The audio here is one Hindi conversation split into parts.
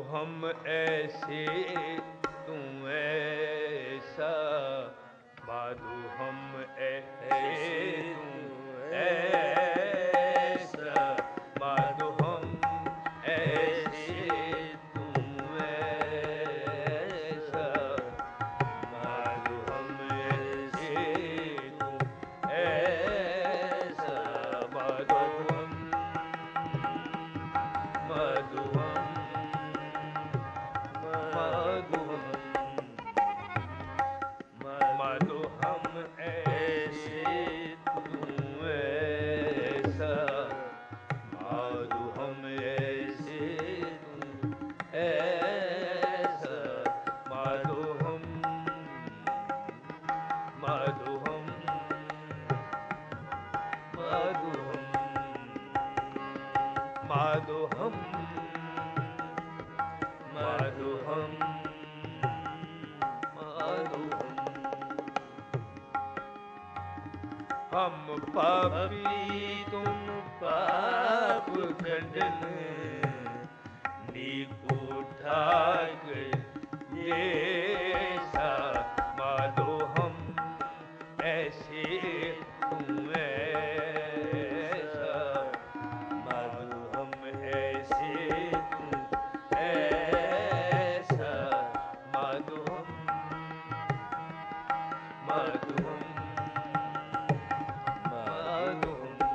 हम ऐसे तू ऐसा, माधो हम ऐसे तू ऐसा, माधो हम ऐसे तू ऐसा, माधो हम ऐसे तू ऐसा, माधो हम माधो हम ऐसे तू ऐसा, माधो हम ऐसे तू ऐसा, माधो हम माधो हम माधो हम माधो हम माधो हम माधो हम पापी तुम पाप खंडन, नीको ठाक जैसा, माधो हम ऐसे तू ऐसा, माधो हम ऐसे तू ऐसा, माधो हम माधो हम माधो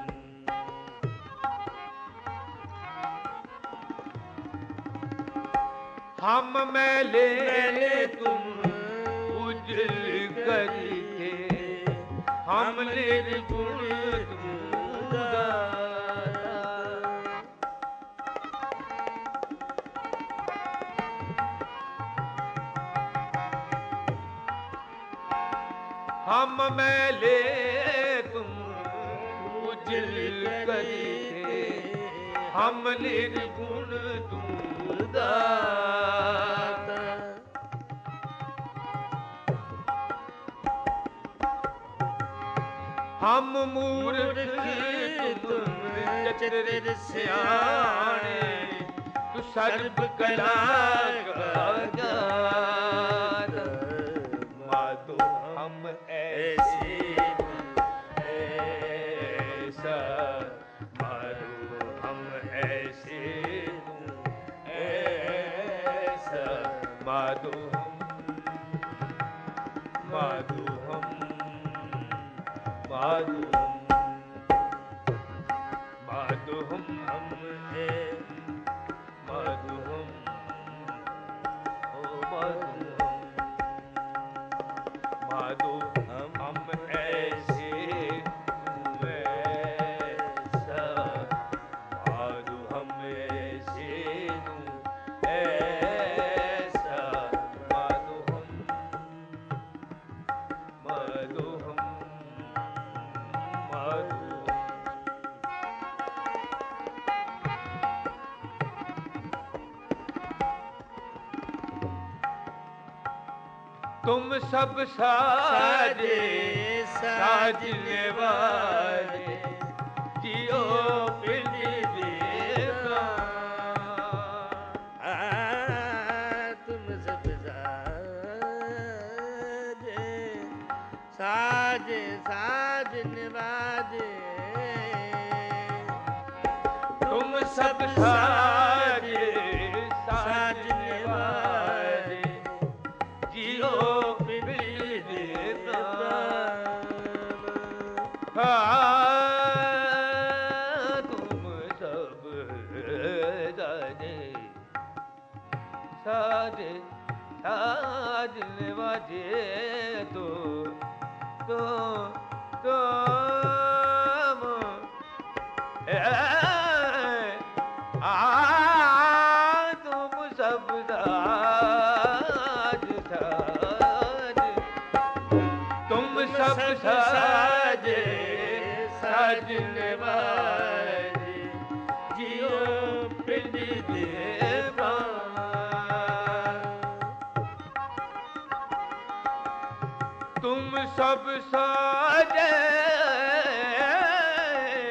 हम मैले तुम उजल करके, हम निर्गुण तुम दाता, हम मैले तुम उजल करके, हम निर्गुण तुम दाता, हम मूर्ख तुम चतुर सियाणे, तू सर्ब कला का ज्ञाता, माधो हम ऐसे ऐसा, माधो हम ऐसे ऐसा, माधो हम माधो हम माधो हम माधो हम माधो हम ओ माधो हम ऐसे तू ऐसा, माधो हम ऐसे तू ऐसा, माधो हम माधो हम माधो तुम सब साजे साजने वाले, जियो पिंड देवा, तुम सब साजे साजे साजने वाले, तुम सब साजे साजने वाले, जियो पिंड देवा, तुम सब साजे साजने वाले, तो तुम तुम सब साज साज, तुम सब साजे साजने वाले, जियो पिंड देवा, तुम सब साजे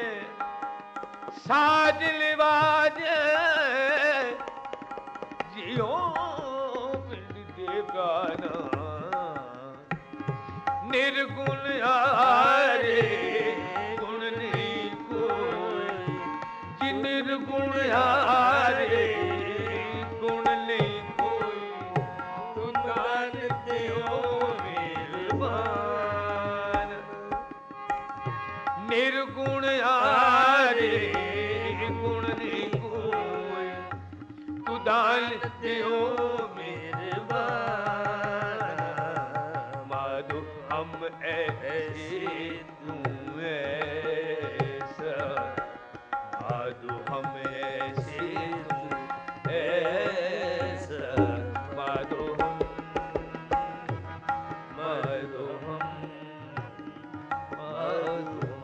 साज लिवाज, निर्गुण आरे गुण नहीं कोई, जी निर्गुण आरे गुण नहीं कोई, तू दान दियो मेहरबान। निर्गुण आरे गुण नहीं कोई, तू दान दियो मेहरबान। माधो हम ऐसे तू ऐसा, माधो हम ऐसे तू ऐसा, माधो हम, माधो हम, माधो हम।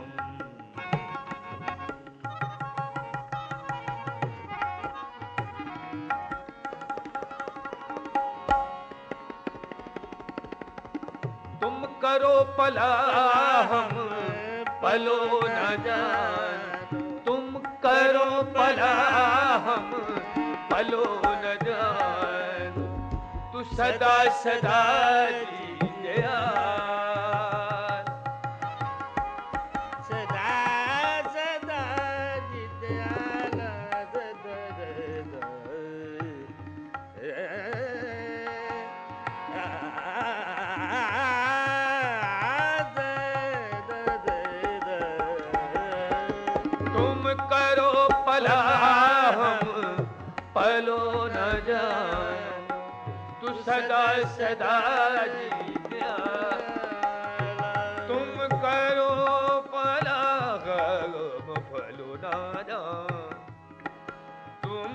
तुम करो भला हम भलो न जान, तुम करो भला हम भलो न जान, तू सदा सदा जी दयाल। सदा सदा जी दयाल। तुम करो भला हम भलो न जान, तू सदा सदा जी दयाल। तुम करो भला हम भलो न जान, तुम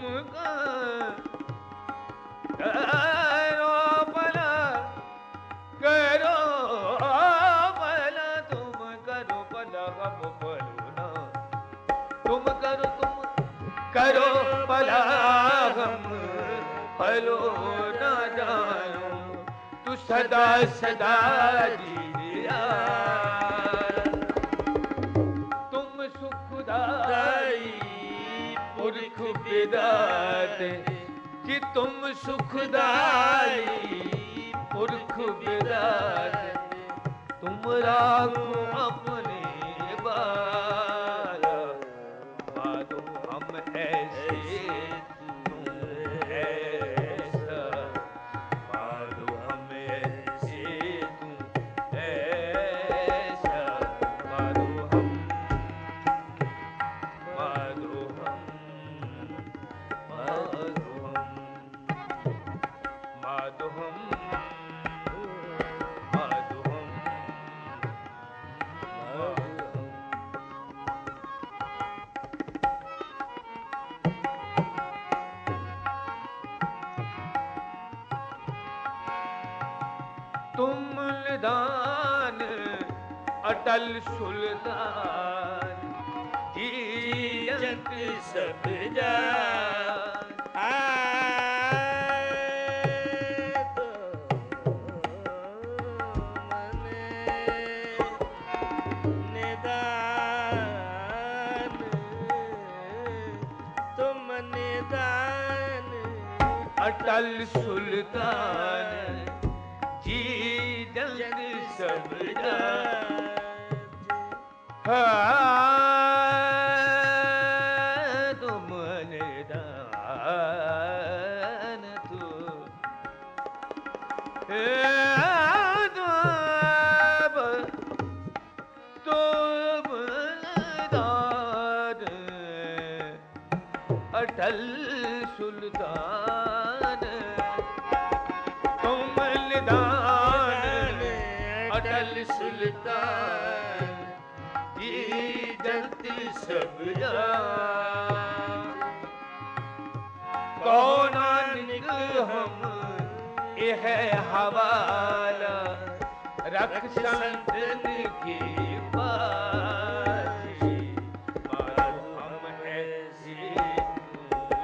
करो भला, करो भला, तुम करो भला हम भलो ना, तुम करो भला हम भलो ना जानो, तू सदा सदा जी दयाल। तुम सुखदाई पुरख विदाते, कि तुम सुखदाई पुरख विदाते, तुम राखो अपने बाला। माधो हम ऐसे तू ऐसा, माधो हम ऐसे तू ऐसा, माधो हम, माधो हम, माधो हम, माधो हम, माधो हम, माधो हम। तुम निदान अटल सुल्तान, जीयत सब जान। तुम निदान अटल सुल्तान, जी जग सब जान। तुम निदान तू तुम निदान अटल सुल्तान, तुम निदान अटल सुल्तान, जी जगत सब जान। कौन नानक हम यह हवाला, रख संतन की पासी। माधो हम ऐसे तू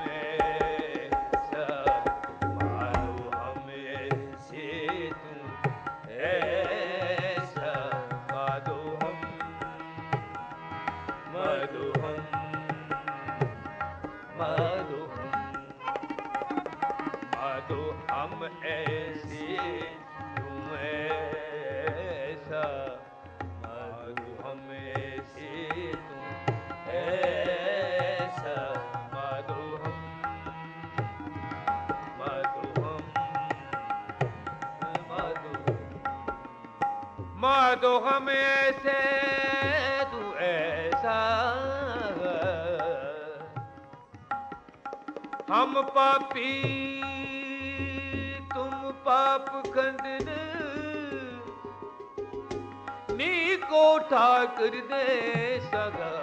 ऐसा, माधो हम ऐसे तू ऐसा, माधो हम, माधो हम, माधो हम, माधो हम ऐसे तू ऐसा, माधु हम ऐसे तुम ऐसा माधु हम माधु हम माधु हम ऐसे तू ऐसा हम पापी तुम पाप खंडन नीको ठाकर दे सगा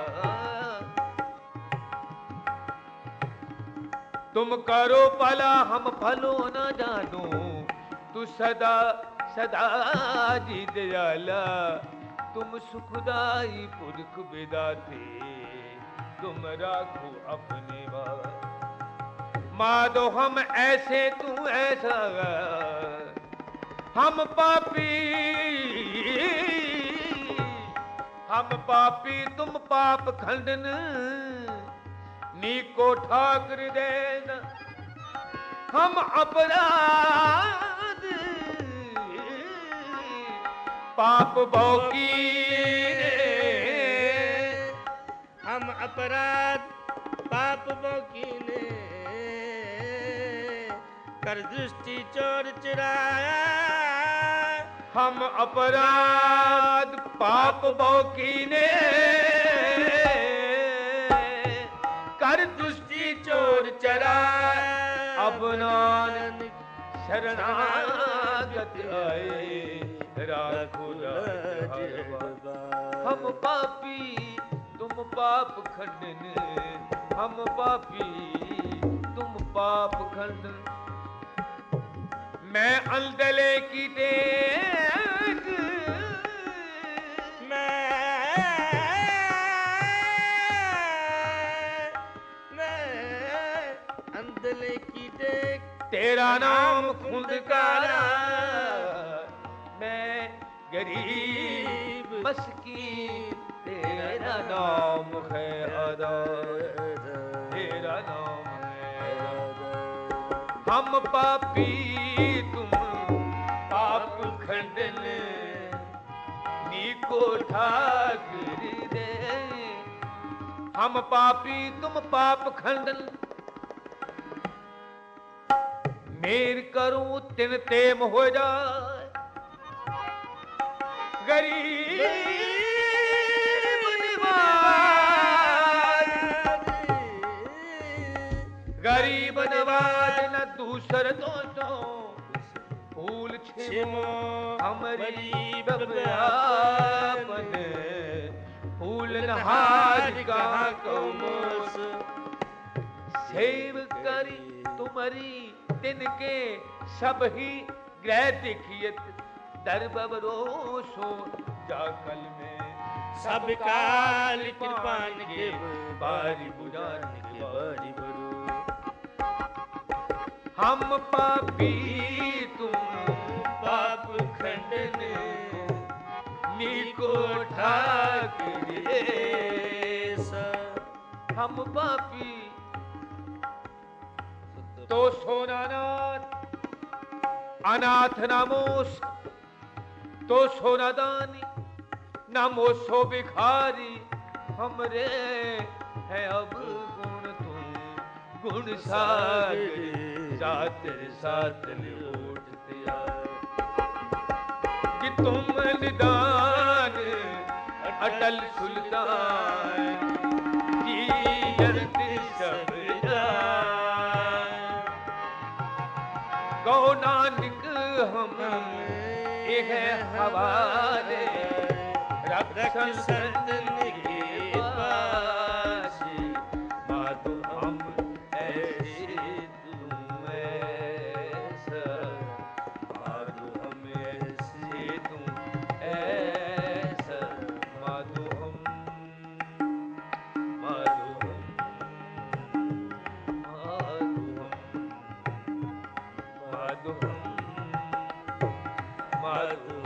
तुम करो भला हम भलो न जानो तू सदा सदा जी दयाला तुम सुखदाई पुरख विदाते तुम राखो अपने बात माधो हम ऐसे तू ऐसा हम पापी तुम पाप खंडन नीको ठाकर देना हम अपराध पाप भोगी हम अपराध पाप भोगी ने कर दृष्टि चोर चुराया हम अपराध पाप भोगी ने कर दृष्टि चोर चराया अब नानक शरणागत आए राखो लाज हम पापी तुम पाप खंडन हम पापी तुम पाप खंडन मैं अलदले की देख मैं अंधले की देख तेरा नाम खुंदकारा मैं गरीब मस्कीन तेरा नाम है अदा तेरा नाम है हम पापी तुम पाप खंडन नीको ठाकर दे हम पापी तुम पाप खंडन मेर करूं तिन तेम हो जाए गरीब नवाज गरीब नवाज न दूसर दोस्तों फूल छिमो हमारी बबरापन फूल नहाज कहाँ कौमोस सेव करी तुम्हारी तिनके सब ही ग्रह देखियत दर बबरोसो जाकल में सब काल कृपान के बारी बुझान के बारी बरू हम पापी तुम पाप खंडन नीको ठाकर हम पापी तो सोनानाथ अनाथ नामोस तो सोनादानी नामोसो भिखारी हमरे है अब गुण तुम गुण सागर सातर सातल उठते कि तुम निदान अटल सुल्तान जी जल्दी सब गौ नानक हम एक हवाले रक्षण के पास माधु हम ऐसे तुम ऐसा माधु हम ऐसे तुम ऐसा माधु हम माधु हम माधु हम माधु